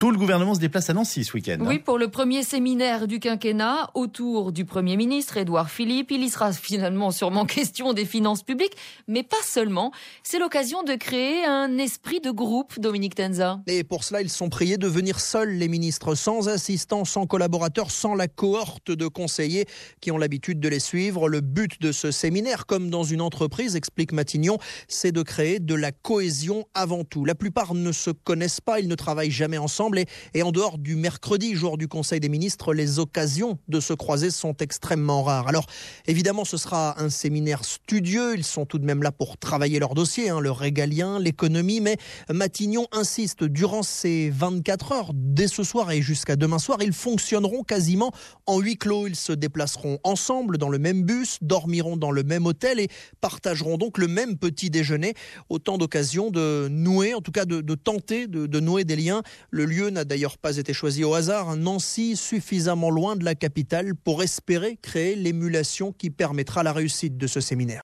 Tout le gouvernement se déplace à Nancy ce week-end. Oui, pour le premier séminaire du quinquennat autour du Premier ministre Édouard Philippe. Il y sera finalement sûrement question des finances publiques, mais pas seulement. C'est l'occasion de créer un esprit de groupe, Dominique Tenza. Et pour cela, ils sont priés de venir seuls, les ministres, sans assistants, sans collaborateurs, sans la cohorte de conseillers qui ont l'habitude de les suivre. Le but de ce séminaire, comme dans une entreprise, explique Matignon, c'est de créer de la cohésion avant tout. La plupart ne se connaissent pas, ils ne travaillent jamais ensemble. Et en dehors du mercredi, jour du Conseil des ministres, les occasions de se croiser sont extrêmement rares. Alors évidemment, ce sera un séminaire studieux. Ils sont tout de même là pour travailler leur dossier, le régalien, l'économie. Mais Matignon insiste, durant ces 24 heures, dès ce soir et jusqu'à demain soir, ils fonctionneront quasiment en huis clos. Ils se déplaceront ensemble dans le même bus, dormiront dans le même hôtel et partageront donc le même petit déjeuner. Autant d'occasions de nouer, en tout cas de tenter de nouer des liens. Le lieu n'a d'ailleurs pas été choisi au hasard. Nancy, suffisamment loin de la capitale pour espérer créer l'émulation qui permettra la réussite de ce séminaire.